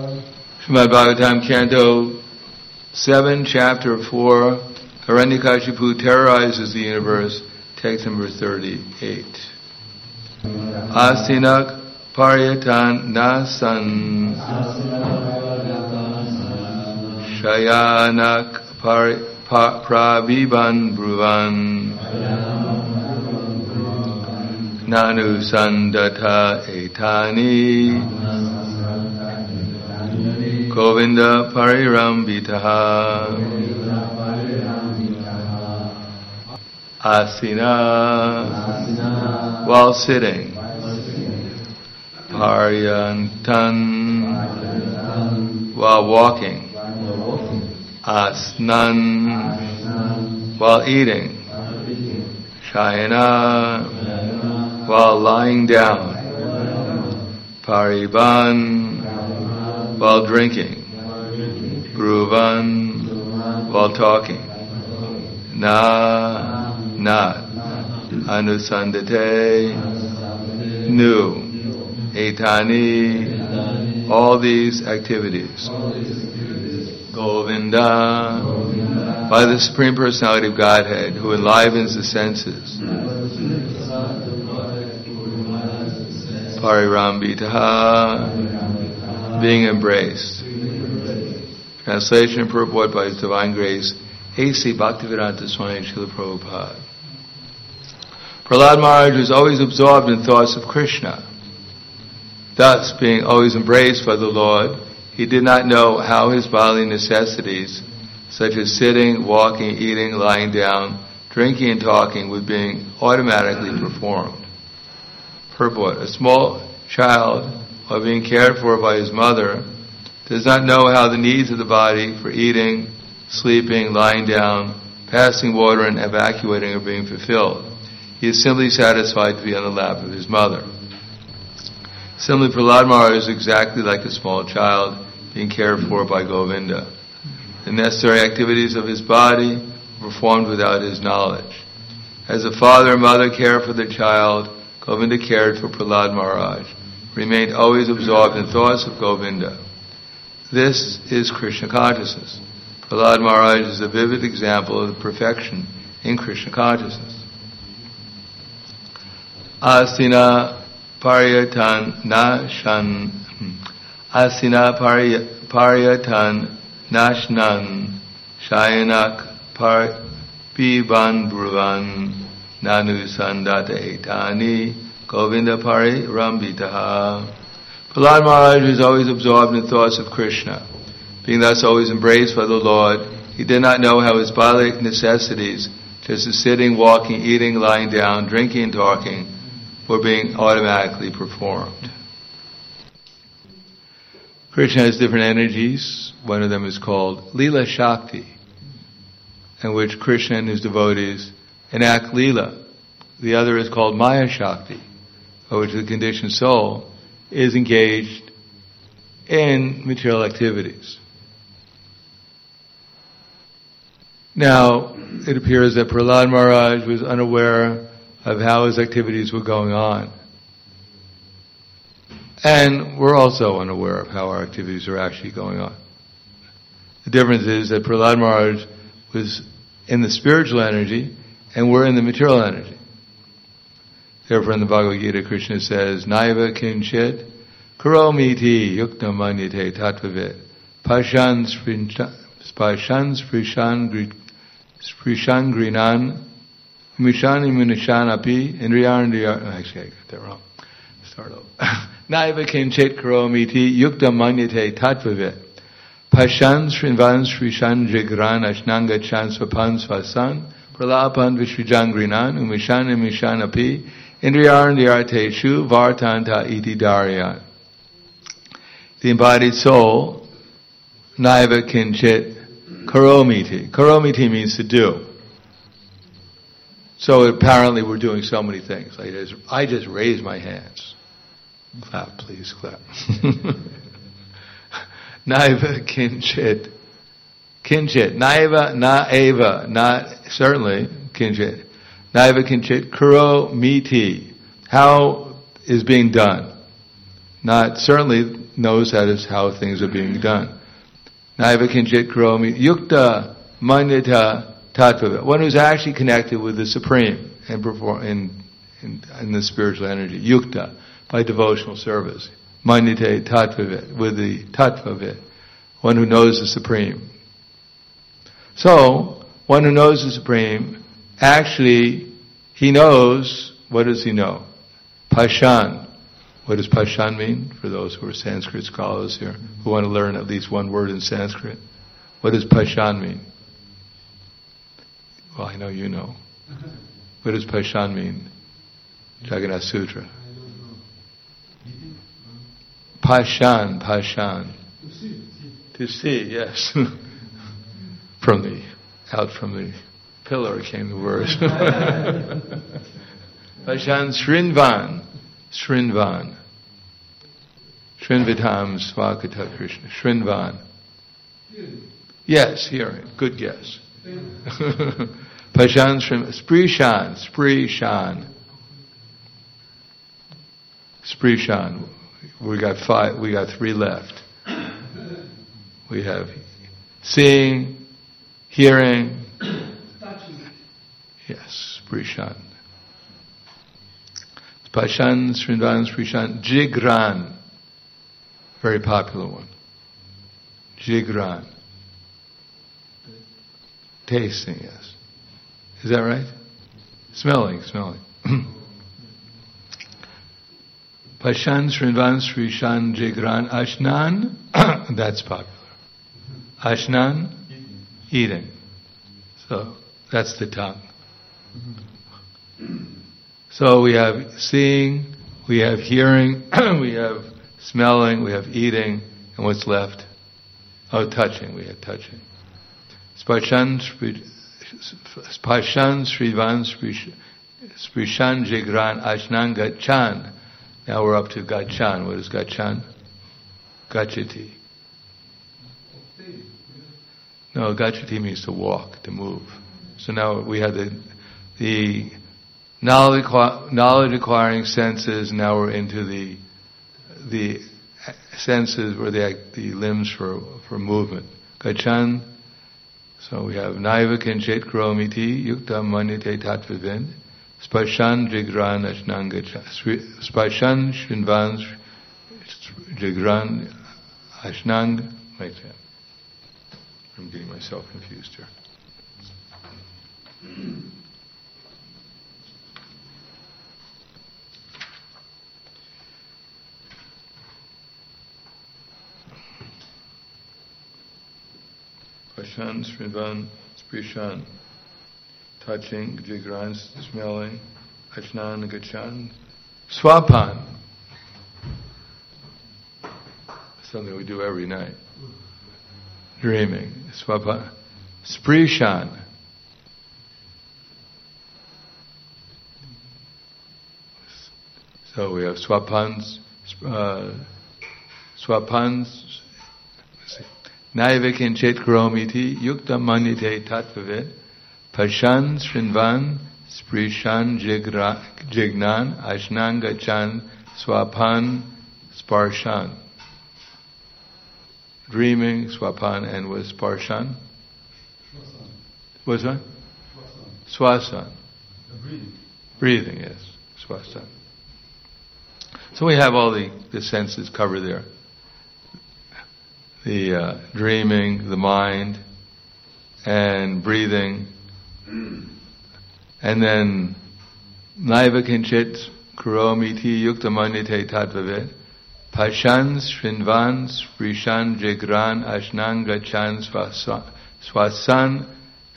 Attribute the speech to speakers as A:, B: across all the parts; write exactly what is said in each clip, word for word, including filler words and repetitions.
A: Srimad Bhagavatam, Canto seven, Chapter four, Hiranyakashipu terrorizes the universe, text number thirty-eight. Asinak paryatan nasan shayanak praviban bruvan nanu sandata etani Govinda parirambitaha asina while sitting paryantan while walking asnan while eating shayana while lying down pariban while drinking, Bruvan while talking, Na, not, Anusandate, new, Etani, all these activities, Govinda, by the Supreme Personality of Godhead, who enlivens the senses, Parirambitaha, being embraced. Translation and purport by His Divine Grace, A C Bhaktivedanta Swami Srila Prabhupada. Prahlad Maharaj was always absorbed in thoughts of Krishna. Thus, being always embraced by the Lord, he did not know how his bodily necessities, such as sitting, walking, eating, lying down, drinking and talking, were being automatically performed. Purport. A small child, while being cared for by his mother, does not know how the needs of the body for eating, sleeping, lying down, passing water, and evacuating are being fulfilled. He is simply satisfied to be on the lap of his mother. Similarly, Prahlad Maharaj is exactly like a small child being cared for by Govinda. The necessary activities of his body were performed without his knowledge. As the father and mother care for the child, Govinda cared for Prahlad Maharaj, remained always absorbed in thoughts of Govinda. This is Krishna consciousness. Prahlad Maharaj is a vivid example of the perfection in Krishna consciousness. Asina paryatan nashan Asina paryatan nashnan shayanak piban bruvan nanu sandata etani Govinda Pari Rambitaha. Prahlad Maharaj was always absorbed in thoughts of Krishna. Being thus always embraced by the Lord, he did not know how his bodily necessities, just as sitting, walking, eating, lying down, drinking and talking, were being automatically performed. Krishna has different energies. One of them is called Leela Shakti, in which Krishna and his devotees enact Leela. The other is called Maya Shakti, by which the conditioned soul is engaged in material activities. Now, it appears that Prahlad Maharaj was unaware of how his activities were going on. And we're also unaware of how our activities are actually going on. The difference is that Prahlad Maharaj was in the spiritual energy and we're in the material energy. Therefore, in the Bhagavad Gita, Krishna says, Naiva kinchit karomiti yuktam manyate tattvavit pashan sprishan grinan mishani munishan api indriyarndiyar. Actually, I got that wrong. Start over. Naiva kinchit karomiti yuktam manyate tattvavit pashan srinvan sprishan jigran ashnanga chan swapan svasan pralapan vishvijan grinan umishan mishan api Indriyarndiyarteshu vartanta iti daryan. The embodied soul, naiva kinchit karomiti. Karomiti means to do. So apparently we're doing so many things. I just, I just raised my hands. Clap, please, clap. Naiva kinchit. Kinchit. Naiva, na eva. Not, certainly, kinchit. Naiva kinchit karo miti. How is being done? Not certainly knows that is how things are being done. Naiva kinchit karomi yukta manyata tattva. One who's actually connected with the Supreme and perform in, in in the spiritual energy. Yukta, by devotional service. Manyate tattvavit, with the tattvavit. One who knows the Supreme. So, one who knows the Supreme, actually, he knows, what does he know? Pashan. What does Pashan mean? For those who are Sanskrit scholars here, who want to learn at least one word in Sanskrit. What does Pashan mean? Well, I know you know. What does Pashan mean? Jagannath Sutra. Pashan, Pashan. To see. To see, yes. From the, out from the pillar came the words. Pashan Srinvan. Srinvan. Srinvitam Svakata Krishna. Srinvan. Yes, hearing. Good guess. Pashan Srin. Sprishan. Sprishan. Sprishan. We got five, we got three left. We have seeing, hearing. Yes, Sprishan. Pashan, Srinvan, Sprishan, Jigran. Very popular one. Jigran. Tasting, yes. Is that right? Smelling, smelling. Pashan, Srinvan, Sprishan, Jigran, Ashnan. That's popular. Ashnan, eating. So, that's the tongue. So we have seeing, we have hearing, we have smelling, we have eating, and what's left? Oh, touching, we have touching. Sparshan, Sparshan, Srivan, Sprishan, Jigran, Ashnan, Gachan. Now we're up to Gachan. What is Gachan? Gachati. No, Gachati means to walk, to move. So now we have the the knowledge knowledge acquiring senses. Now we're into the the senses where the the limbs for for movement. Gachan. So we have Naiva Kinchit Kromiti Yukta Manyate Tattvavin Sparshan Jigran Ashnan Gachan Sparshan Shinvan Jigran Ashnan. Like that. I'm getting myself confused here. Pashan, Srinvan, Sprishan, touching, Jigran, smelling, Ashnan, Gachan, Swapan. Something we do every night. Dreaming, Swapan. Sprishan. So we have swapans, uh, swapans, Naiva kinchit karomiti yukta manyate tattvavit pashan srinvan sprishan jignan ashnan gachan swapan sparshan. Dreaming, swapan, and was sparshan? What's that? Swasan. Breathing. Breathing, yes. Swasan. So we have all the, the senses covered there. The uh, dreaming, the mind, and breathing. And then, Naiva kinchit kuromiti yukta manyate tattvavit pashan srinvan sprishan jigran ashnan gachan swasan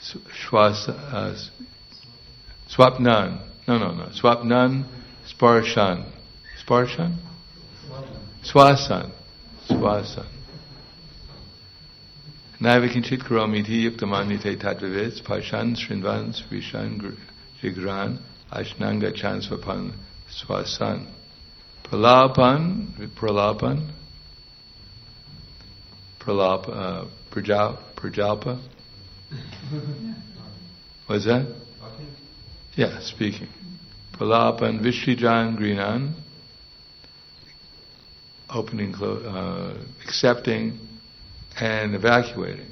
A: swapnan. No, no, no. Swapnan sparshan. Sparshan? Swasan. Swasan. Naiva kinchit karomiti yukta manyate tattvavit pashan srinvan sprishan jigran ashnan gachan swapan swasan. Pralapan, pralapan, pralapa, uh, prajal, prajalpa. What's that? Yeah, speaking. Pralapan, Vishrijan, Grinan. opening, clo- uh, accepting, and evacuating.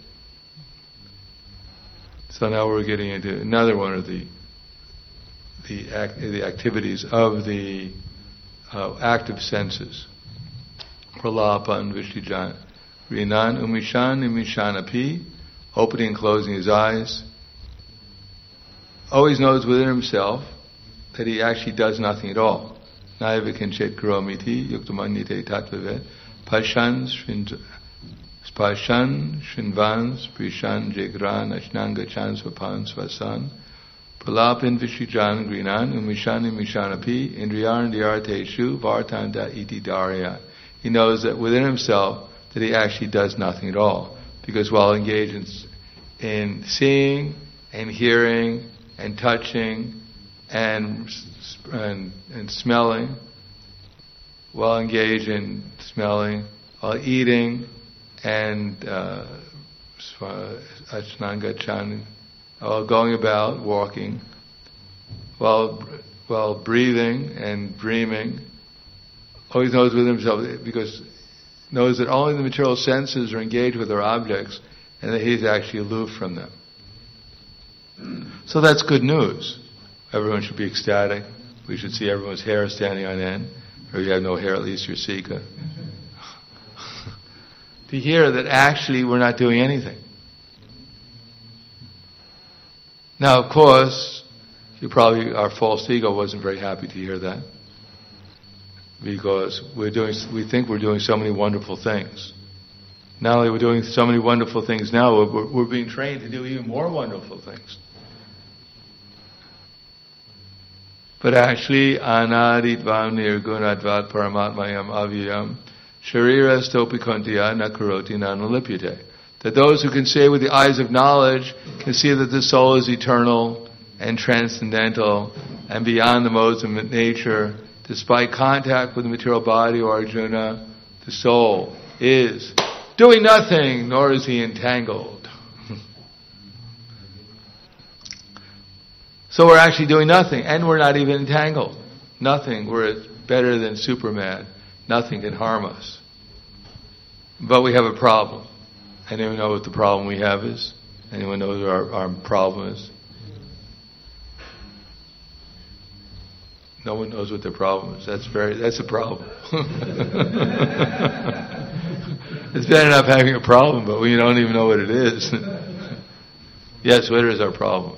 A: So now we're getting into another one of the the, act, the activities of the uh, active senses. Pralapan Vishijan. Rinan Umishan Umishanapi, opening and closing his eyes. Always knows within himself that he actually does nothing at all. Naiva Kinchet Karomiti, Yuktamanyate Tattvavet, Pashan Spashan Shinvan Sprishan Jegran Ashnanga Chan Swapan Swasan Pralapin Vishijan Grinan Umishani Mishanapi Indriyan Diyarteshu Vartanda Iti Darya. He knows that within himself that he actually does nothing at all. Because while engaged in, in seeing and hearing and touching and, and and smelling, while engaged in smelling, while eating and achnangachan, uh, while going about, walking, while while breathing and dreaming, always knows within himself, because knows that only the material senses are engaged with their objects and that he's actually aloof from them. So that's good news. Everyone should be ecstatic. We should see everyone's hair standing on end. Or if you have no hair, at least you're Sika. To hear that actually we're not doing anything. Now, of course, you probably, our false ego wasn't very happy to hear that. Because we're doing, we think we're doing so many wonderful things. Not only we're doing so many wonderful things now, we're, we're being trained to do even more wonderful things. But actually, anaditvam nirgunadvat paramatmayam avyam sharira stopikontiya nakaroti nanulipyate. That those who can say with the eyes of knowledge can see that the soul is eternal and transcendental and beyond the modes of nature. Despite contact with the material body or Arjuna, the soul is doing nothing, nor is he entangled. So we're actually doing nothing, and we're not even entangled. Nothing. We're better than Superman. Nothing can harm us. But we have a problem. Anyone know what the problem we have is? Anyone know what our, our problem is? No one knows what their problem is. That's very, that's a problem. It's bad enough having a problem, but we don't even know what it is. Yes, what is our problem?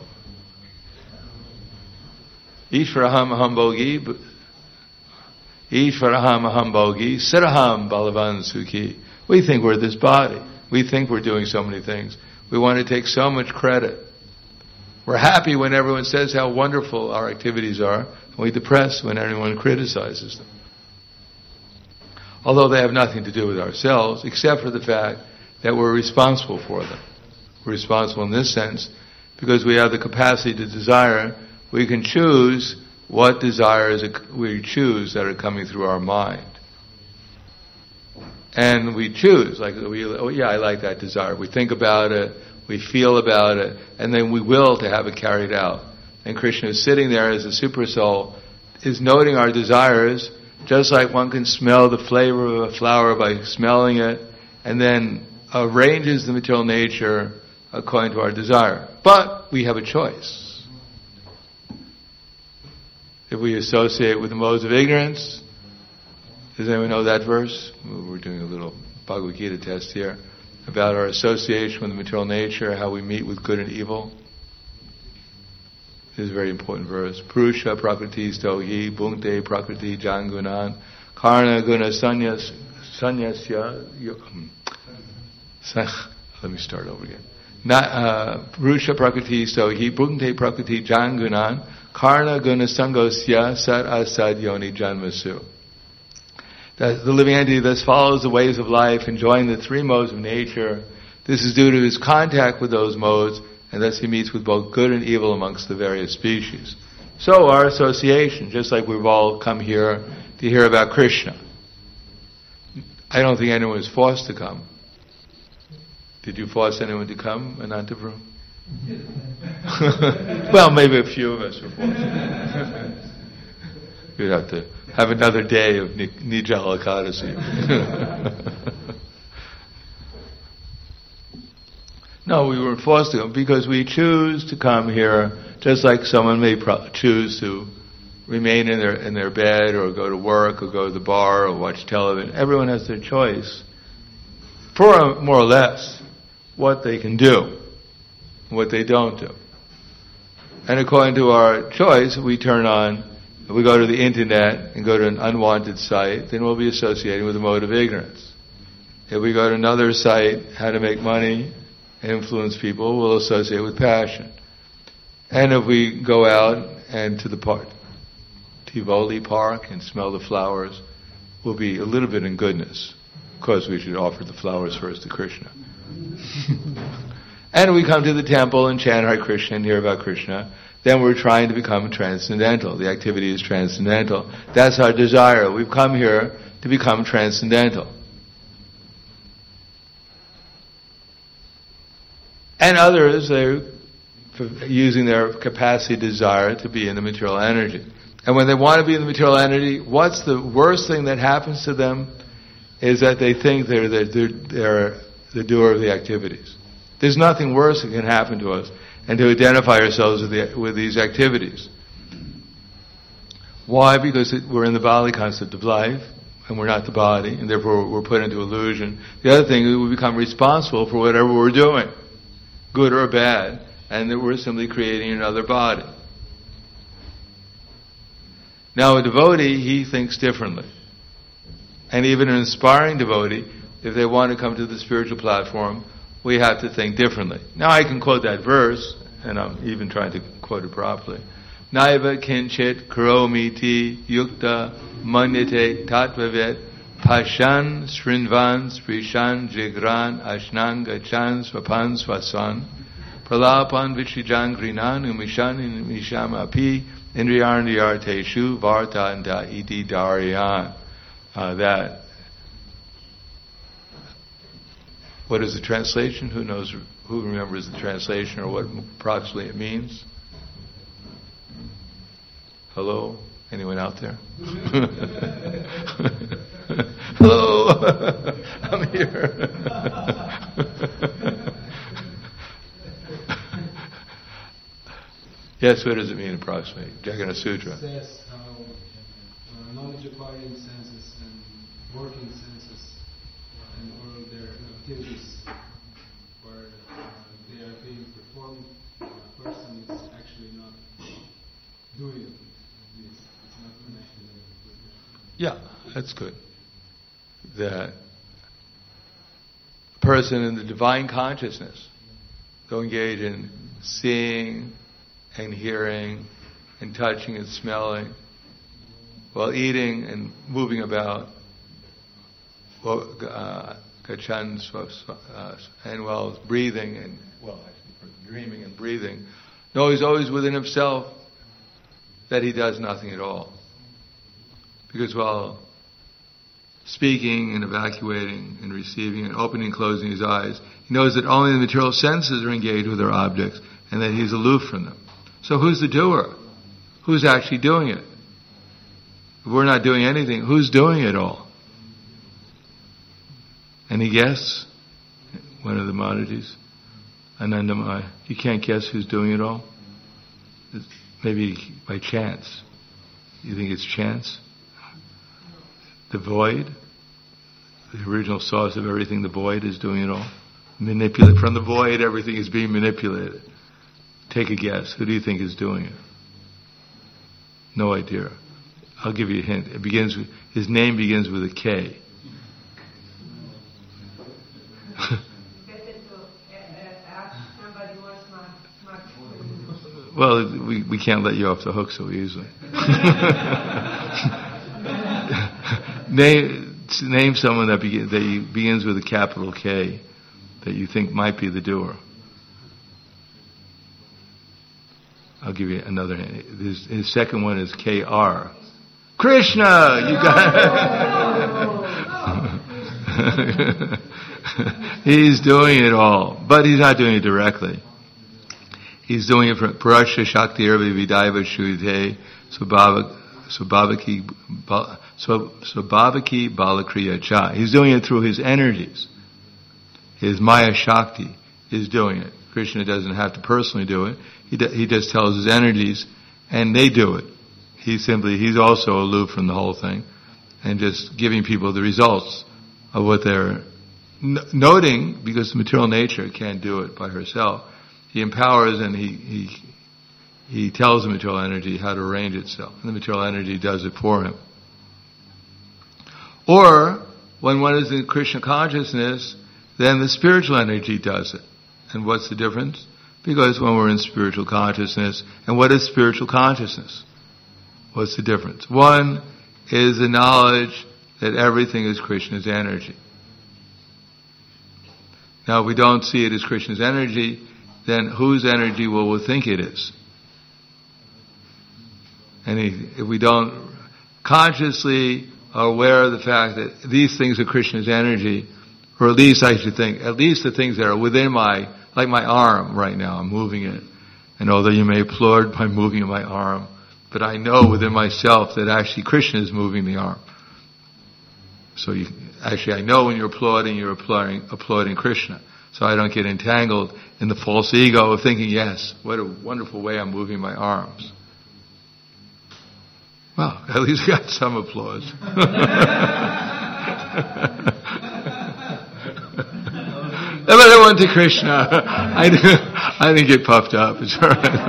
A: Ishvaraham ahambogi, Ishvaraham ahambogi, Siraham balavan sukhi. We think we're this body. We think we're doing so many things. We want to take so much credit. We're happy when everyone says how wonderful our activities are, and we depress when anyone criticizes them. Although they have nothing to do with ourselves, except for the fact that we're responsible for them. We're responsible in this sense because we have the capacity to desire. We can choose what desires we choose that are coming through our mind. And we choose, like, we, oh yeah, I like that desire. We think about it, we feel about it, and then we will to have it carried out. And Krishna is sitting there as a super soul, is noting our desires, just like one can smell the flavor of a flower by smelling it, and then arranges the material nature according to our desire. But we have a choice. If we associate with the modes of ignorance, does anyone know that verse? We're doing a little Bhagavad Gita test here about our association with the material nature, how we meet with good and evil. This is a very important verse. Purusha prakriti stohi bhunkte prakriti jangunan karna guna sanyas sanyasya. Let me start over again. Purusha prakriti stohi bhunkte prakriti jangunan karna guna sangosya sat asad yoni janmasu. That the living entity thus follows the ways of life, enjoying the three modes of nature. This is due to his contact with those modes, and thus he meets with both good and evil amongst the various species. So our association, just like we've all come here to hear about Krishna. I don't think anyone was forced to come. Did you force anyone to come, Anantapur? Well, maybe a few of us were forced. You'd have to have another day of Nijjala Ekadasi. No, we weren't forced to, because we choose to come here, just like someone may pro- choose to remain in their in their bed, or go to work, or go to the bar, or watch television. Everyone has their choice, for more or less, what they can do, what they don't do. And according to our choice, we turn on, if we go to the internet and go to an unwanted site, then we'll be associating with the mode of ignorance. If we go to another site, how to make money, influence people, we'll associate with passion. And if we go out and to the park, Tivoli Park, and smell the flowers, we'll be a little bit in goodness. Of course, we should offer the flowers first to Krishna. And we come to the temple and chant Hare Krishna and hear about Krishna, then we're trying to become transcendental. The activity is transcendental. That's our desire. We've come here to become transcendental. And others, they're using their capacity, desire to be in the material energy. And when they want to be in the material energy, what's the worst thing that happens to them is that they think they're, they're, they're, they're the doer of the activities. There's nothing worse that can happen to us than to identify ourselves with, the, with these activities. Why? Because it, we're in the Bali concept of life, and we're not the body, and therefore we're put into illusion. The other thing is we become responsible for whatever we're doing, good or bad, and that we're simply creating another body. Now a devotee, he thinks differently. And even an inspiring devotee, if they want to come to the spiritual platform, we have to think differently. Now I can quote that verse, and I'm even trying to quote it properly. Naiva kinchit karomiti yukta manyate tattvavet pashan srinvan sprishan jigran ashnan gachan swapan swasan pralapan vichijan grinan umishan umisham api indriyarniyarteshu vartanda iti dariyan. Uh, that What is the translation? Who knows? Who remembers the translation or what approximately it means? Hello? Anyone out there? Hello? I'm here. Yes, what does it mean approximately? Jagannath Sutra.
B: It says how uh, knowledge acquiring senses and working senses and all their activities where uh, they are being performed, a person is actually not doing it. It's, it's not connected with it.
A: Yeah, that's good. That person in the divine consciousness will engage in seeing and hearing and touching and smelling while eating and moving about, well, uh, and while breathing and, well, actually dreaming and breathing. No, he's always within himself that he does nothing at all. Because while speaking and evacuating and receiving and opening and closing his eyes, he knows that only the material senses are engaged with their objects and that he's aloof from them. So who's the doer? Who's actually doing it? If we're not doing anything, who's doing it all? Any guess? One of the Maharajas? Anandamaya. You can't guess who's doing it all? It's maybe by chance. You think it's chance? The void, the original source of everything, the void is doing it all. Manipulate from the void, everything is being manipulated. Take a guess. Who do you think is doing it? No idea. I'll give you a hint. It begins with, his name begins with a K. Well, we we can't let you off the hook so easily. name name someone that, begin, that begins with a capital K that you think might be the doer. I'll give you another hint. His, his second one is K R. Krishna! You got it. He's doing it all, but he's not doing it directly. He's doing it from Parasya Shakti Erva Vidaiva Shuyate Swabhava Swabhavaki Swabhavaki Balakriya Cha. He's doing it through his energies. His Maya Shakti is doing it. Krishna doesn't have to personally do it. He d- he just tells his energies, and they do it. He simply, he's also aloof from the whole thing, and just giving people the results of what they're n- noting, because the material nature can't do it by herself. He empowers and he, he he tells the material energy how to arrange itself, and the material energy does it for him. Or, when one is in Krishna consciousness, then the spiritual energy does it. And what's the difference? Because when we're in spiritual consciousness, and what is spiritual consciousness? What's the difference? One is the knowledge that everything is Krishna's energy. Now, if we don't see it as Krishna's energy, then whose energy will we think it is? And if we don't consciously are aware of the fact that these things are Krishna's energy, or at least I should think, at least the things that are within my, like my arm right now, I'm moving it. And although you may applaud by moving my arm, but I know within myself that actually Krishna is moving the arm. So you, actually I know when you're applauding, you're applauding, applauding Krishna. So I don't get entangled in the false ego of thinking, yes, what a wonderful way I'm moving my arms. Well, at least I got some applause. But I went to Krishna. I didn't, I didn't get puffed up. It's all right.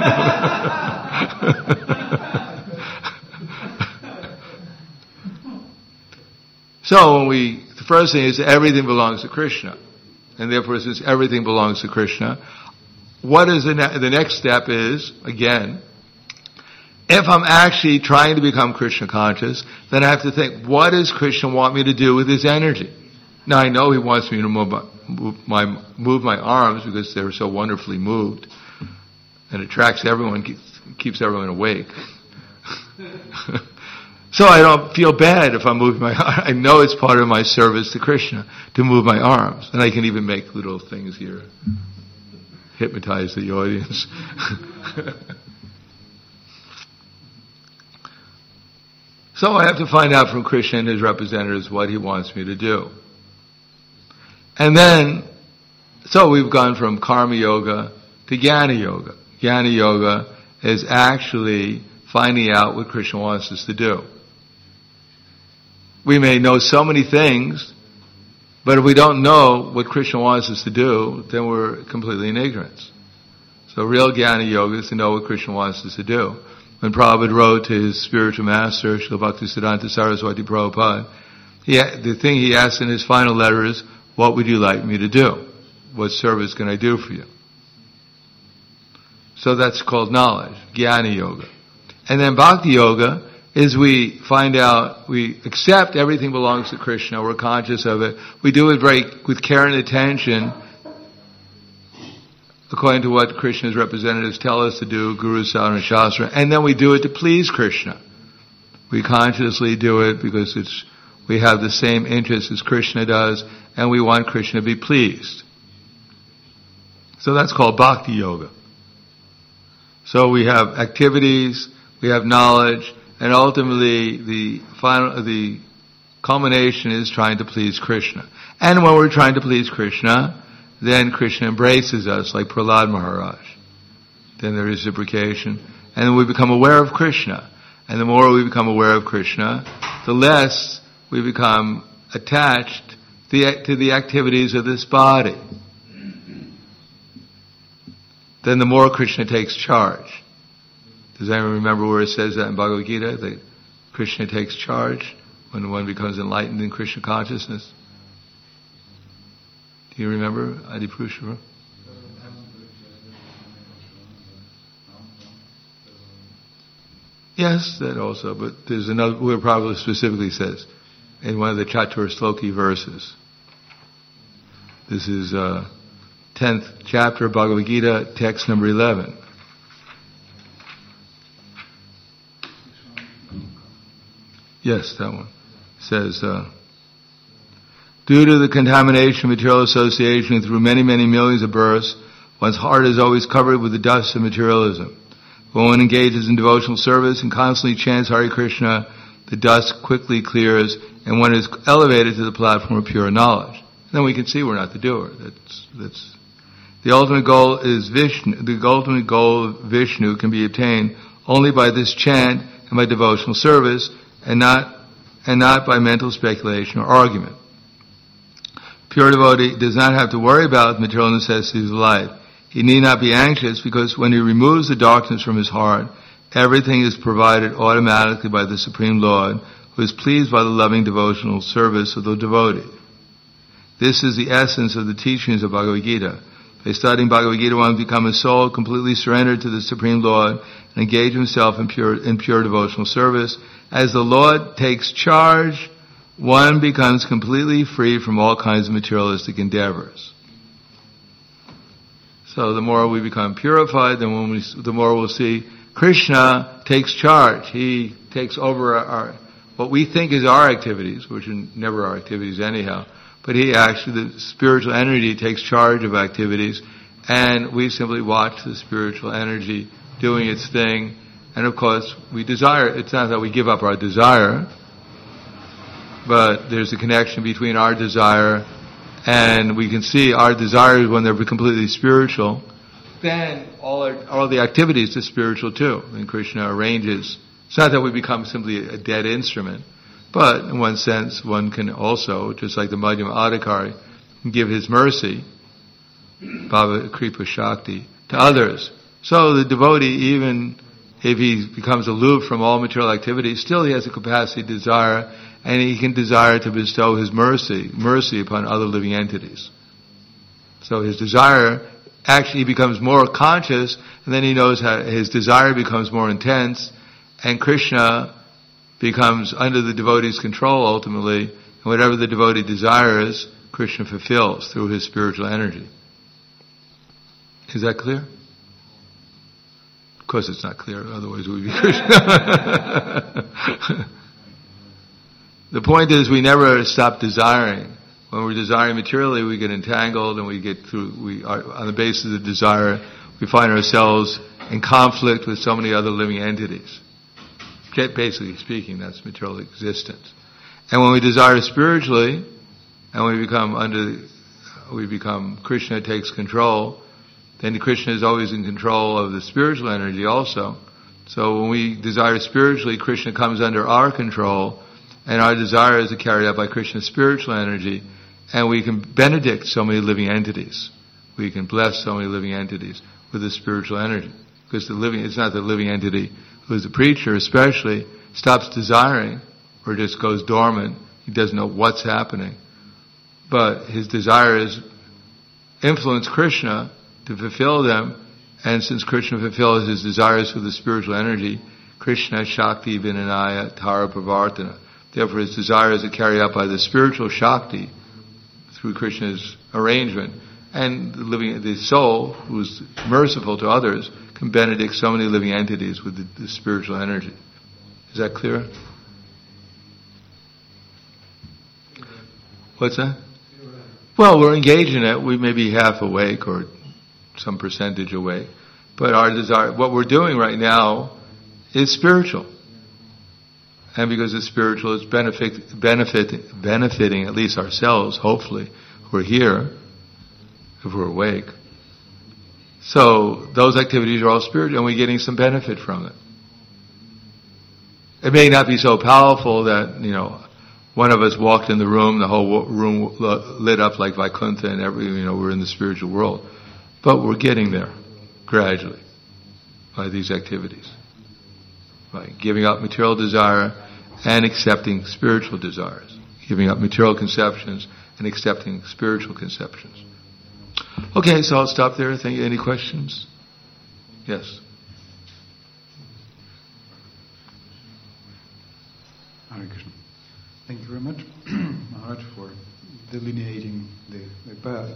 A: So when we, the first thing is everything belongs to Krishna. And therefore, since everything belongs to Krishna, what is the, ne- the next step is, again, if I'm actually trying to become Krishna conscious, then I have to think, what does Krishna want me to do with his energy? Now I know he wants me to move my, move my, move my arms because they're so wonderfully moved, and attracts everyone, keeps, keeps everyone awake. So I don't feel bad if I'm moving my arms. I know it's part of my service to Krishna to move my arms. And I can even make little things here. Hypnotize the audience. So I have to find out from Krishna and his representatives what he wants me to do. And then, so we've gone from Karma Yoga to Jnana Yoga. Jnana Yoga is actually finding out what Krishna wants us to do. We may know so many things, but if we don't know what Krishna wants us to do, then we're completely in ignorance. So real Jnana Yoga is to know what Krishna wants us to do. When Prabhupada wrote to his spiritual master, Srila Bhaktisiddhanta Saraswati Prabhupada, he, the thing he asked in his final letter is, what would you like me to do? What service can I do for you? So that's called knowledge, Jnana Yoga. And then Bhakti Yoga is we find out, we accept everything belongs to Krishna, we're conscious of it, we do it very with care and attention, according to what Krishna's representatives tell us to do, Guru, Sadhana, and Shastra, and then we do it to please Krishna. We consciously do it because it's we have the same interest as Krishna does, and we want Krishna to be pleased. So that's called Bhakti Yoga. So we have activities, we have knowledge, and ultimately the final, the culmination is trying to please Krishna. And when we're trying to please Krishna, then Krishna embraces us like Prahlad Maharaj. Then there is reciprocation. And then we become aware of Krishna. And the more we become aware of Krishna, the less we become attached to the activities of this body. Then the more Krishna takes charge. Does anyone remember where it says that in Bhagavad Gita? That Krishna takes charge when one becomes enlightened in Krishna consciousness? Do you remember, Adipusha? Yes, that also, but there's another, where it probably specifically says, in one of the Chatur Sloki verses. This is uh, tenth chapter of Bhagavad Gita, text number eleven. Yes, that one. It says, uh, due to the contamination of material association through many, many millions of births, one's heart is always covered with the dust of materialism. When one engages in devotional service and constantly chants Hare Krishna, the dust quickly clears and one is elevated to the platform of pure knowledge. And then we can see we're not the doer. That's, that's, the ultimate goal is Vishnu. The ultimate goal of Vishnu can be obtained only by this chant and by devotional service, and not, and not by mental speculation or argument. Pure devotee does not have to worry about the material necessities of life. He need not be anxious, because when he removes the darkness from his heart, everything is provided automatically by the Supreme Lord, who is pleased by the loving devotional service of the devotee. This is the essence of the teachings of Bhagavad Gita. By studying Bhagavad Gita, one becomes a soul completely surrendered to the Supreme Lord and engage himself in pure, in pure devotional service. As the Lord takes charge, one becomes completely free from all kinds of materialistic endeavors. So the more we become purified, the more, we, the more we'll see Krishna takes charge. He takes over our, our what we think is our activities, which are never our activities anyhow. But he actually, the spiritual energy takes charge of activities, and we simply watch the spiritual energy doing its thing. And of course, we desire, it's not that we give up our desire, but there's a connection between our desire, and we can see our desires when they're completely spiritual, then all our, all the activities are spiritual too. And Krishna arranges. It's not that we become simply a dead instrument, but in one sense, one can also, just like the Madhyama Adhikari, give his mercy, Bhava Kripa Shakti, to others. So the devotee, even if he becomes aloof from all material activities, still he has a capacity to desire, and he can desire to bestow his mercy, mercy upon other living entities. So his desire, actually he becomes more conscious, and then he knows how his desire becomes more intense, and Krishna becomes under the devotee's control ultimately, and whatever the devotee desires, Krishna fulfills through his spiritual energy. Is that clear? Of course it's not clear, otherwise it would be Krishna. The point is, we never stop desiring. When we're desiring materially, we get entangled, and we get through, we are, on the basis of the desire, we find ourselves in conflict with so many other living entities. Basically speaking, that's material existence. And when we desire spiritually, and we become under, we become, Krishna takes control, then Krishna is always in control of the spiritual energy also. So when we desire spiritually, Krishna comes under our control, and our desires are carried out by Krishna's spiritual energy, and we can benedict so many living entities. We can bless so many living entities with the spiritual energy. Because the living, it's not the living entity who is the preacher especially, stops desiring, or just goes dormant. He doesn't know what's happening. But his desires influence Krishna to fulfill them, and since Krishna fulfills his desires with the spiritual energy, Krishna Shakti Vinanaya Tara Pravartana. Therefore his desires are carried out by the spiritual Shakti through Krishna's arrangement. And the living, the soul, who is merciful to others, can benedict so many living entities with the, the spiritual energy. Is that clear? What's that? Well, we're engaged in it. We may be half awake or some percentage awake. But our desire, what we're doing right now is spiritual. And because it's spiritual, it's benefit, benefit, benefiting at least ourselves, hopefully. We're here, if we're awake. So those activities are all spiritual, and we're getting some benefit from it. It may not be so powerful that, you know, one of us walked in the room, the whole room lit up like Vaikuntha, and every, you know, we're in the spiritual world. But we're getting there, gradually, by these activities. By giving up material desire and accepting spiritual desires. Giving up material conceptions and accepting spiritual conceptions. Okay, so I'll stop there. Thank you. Any questions? Yes.
C: Hare Krishna. Thank you very much, Maharaj, for delineating the, the path.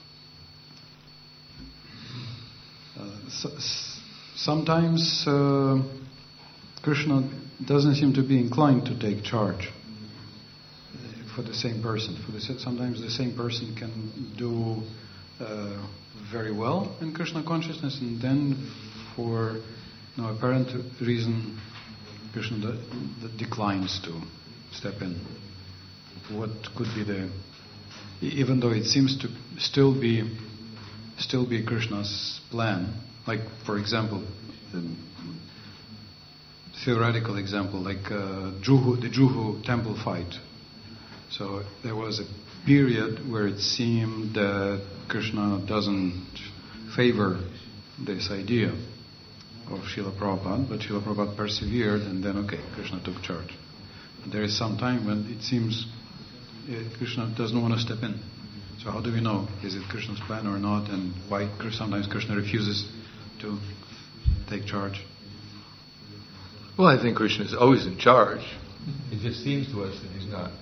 C: Uh, so, sometimes uh, Krishna doesn't seem to be inclined to take charge for the same person. For the, sometimes the same person can do uh, very well in Krishna consciousness, and then for no apparent reason Krishna de- de- declines to step in. What could be the, even though it seems to still be, still be Krishna's plan. Like, for example, the theoretical example, like uh, Juhu, the Juhu temple fight. So there was a period where it seemed that Krishna doesn't favor this idea of Srila Prabhupada, but Srila Prabhupada persevered, and then, okay, Krishna took charge. But there is some time when it seems uh, Krishna doesn't want to step in. So how do we know? Is it Krishna's plan or not? And why sometimes Krishna refuses to take charge?
A: Well, I think Krishna is always in charge. It just seems to us that he's not.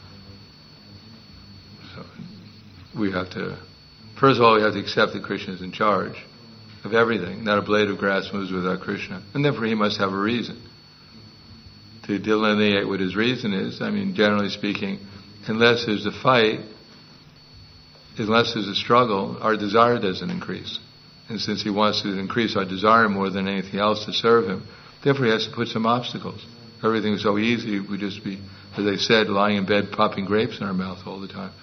A: So we have to, first of all, we have to accept that Krishna is in charge of everything. Not a blade of grass moves without Krishna. And therefore he must have a reason. To delineate what his reason is, I mean, generally speaking, unless there's a fight, unless there's a struggle, our desire doesn't increase. And since he wants to increase our desire more than anything else to serve him, therefore he has to put some obstacles. Everything's so easy, we'd just be, as they said, lying in bed popping grapes in our mouth all the time.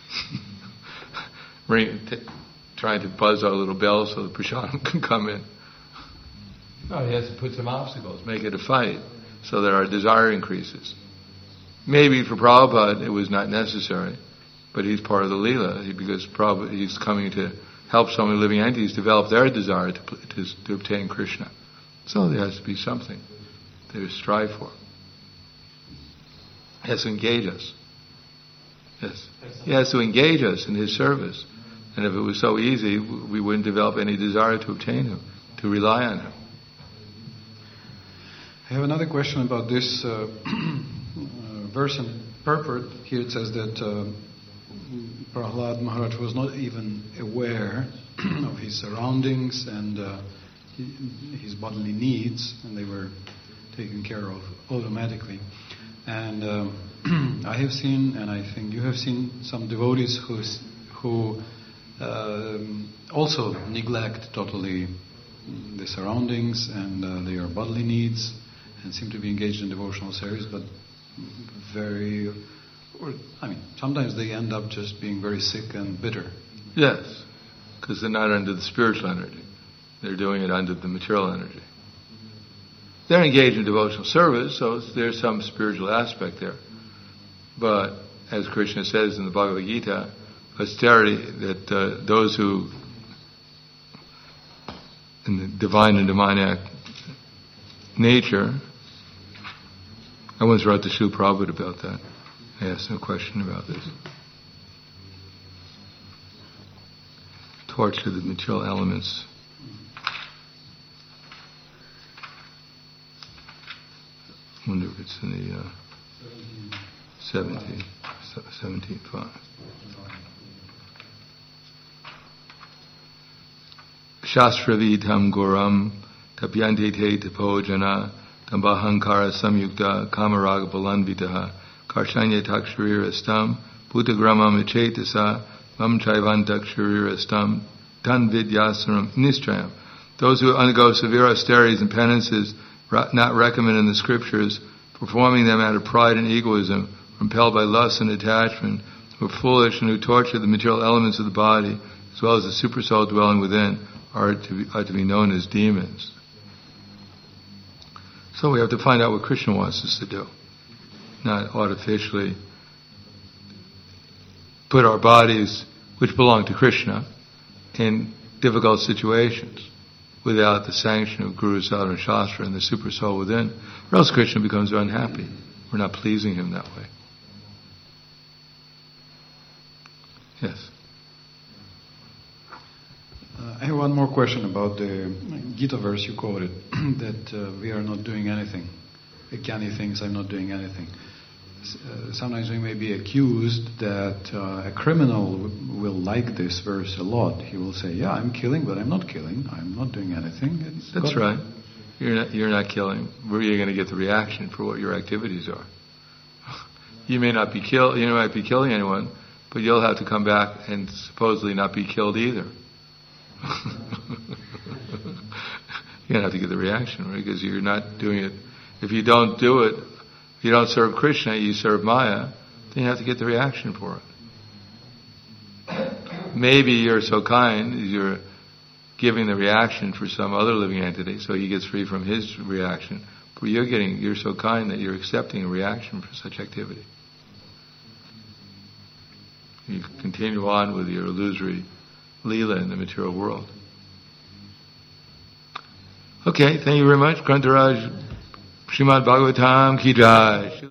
A: Ring, t- trying to buzz our little bell so the prasadam can come in. No, he has to put some obstacles, make it a fight, so that our desire increases. Maybe for Prabhupada it was not necessary, but he's part of the Leela, he, because Prabhupada, he's coming to help so many living entities develop their desire to, to, to obtain Krishna. So there has to be something they strive for. He has to engage us. Yes. He has to engage us in his service. And if it was so easy, we wouldn't develop any desire to obtain him, to rely on him.
C: I have another question about this uh, uh, verse in purport. Here it says that uh, Prahlad Maharaj was not even aware of his surroundings and uh, his bodily needs, and they were taken care of automatically. And um, I have seen, and I think you have seen, some devotees who who um, also neglect totally the surroundings and uh, their bodily needs, and seem to be engaged in devotional service, but very, or I mean, sometimes they end up just being very sick and bitter.
A: Yes, because they're not under the spiritual energy. They're doing it under the material energy. They're engaged in devotional service, so there's some spiritual aspect there. But, as Krishna says in the Bhagavad Gita, austerity, that uh, those who, in the divine and demoniac nature, I once wrote to Srila Prabhupada about that. I asked him a question about this. Torture the material elements. I wonder if it's in the uh, seventeen, seventeen five. Shastravidham goram tapyante te tapojana tambahankara samyukta kamaraga balanvitaha karshanya taksharirastam bhutagramam ichetasa mam chaivantaksharirastam tan vidyasram nistrayam. Those who undergo severe austerities and penances not recommended in the scriptures, performing them out of pride and egoism, impelled by lust and attachment, who are foolish and who torture the material elements of the body, as well as the supersoul dwelling within, are to be, are to be known as demons. So we have to find out what Krishna wants us to do, not artificially put our bodies, which belong to Krishna, in difficult situations without the sanction of Guru, Sadhana, and Shastra and the super soul within, or else Krishna becomes unhappy. We're not pleasing him that way. Yes?
C: Uh, I have one more question about the Gita verse you quoted, that uh, we are not doing anything. Jnani thinks I'm not doing anything. Uh, sometimes we may be accused that uh, a criminal w- will like this verse a lot. He will say, yeah, I'm killing, but I'm not killing. I'm not doing anything. It's
A: That's
C: God.
A: right. You're not, you're not killing. Where are you going to get the reaction for what your activities are? You may not be kill, you might be killing anyone, but you'll have to come back and supposedly not be killed either. you're going to have to get the reaction, right? Because you're not doing it. If you don't do it, if you don't serve Krishna, you serve Maya, then you have to get the reaction for it. Maybe you're so kind, you're giving the reaction for some other living entity, so he gets free from his reaction. But you're getting, you're so kind that you're accepting a reaction for such activity. You continue on with your illusory Leela in the material world. Okay, thank you very much. Grantaraj Srimad Bhagavatam Ki Jai.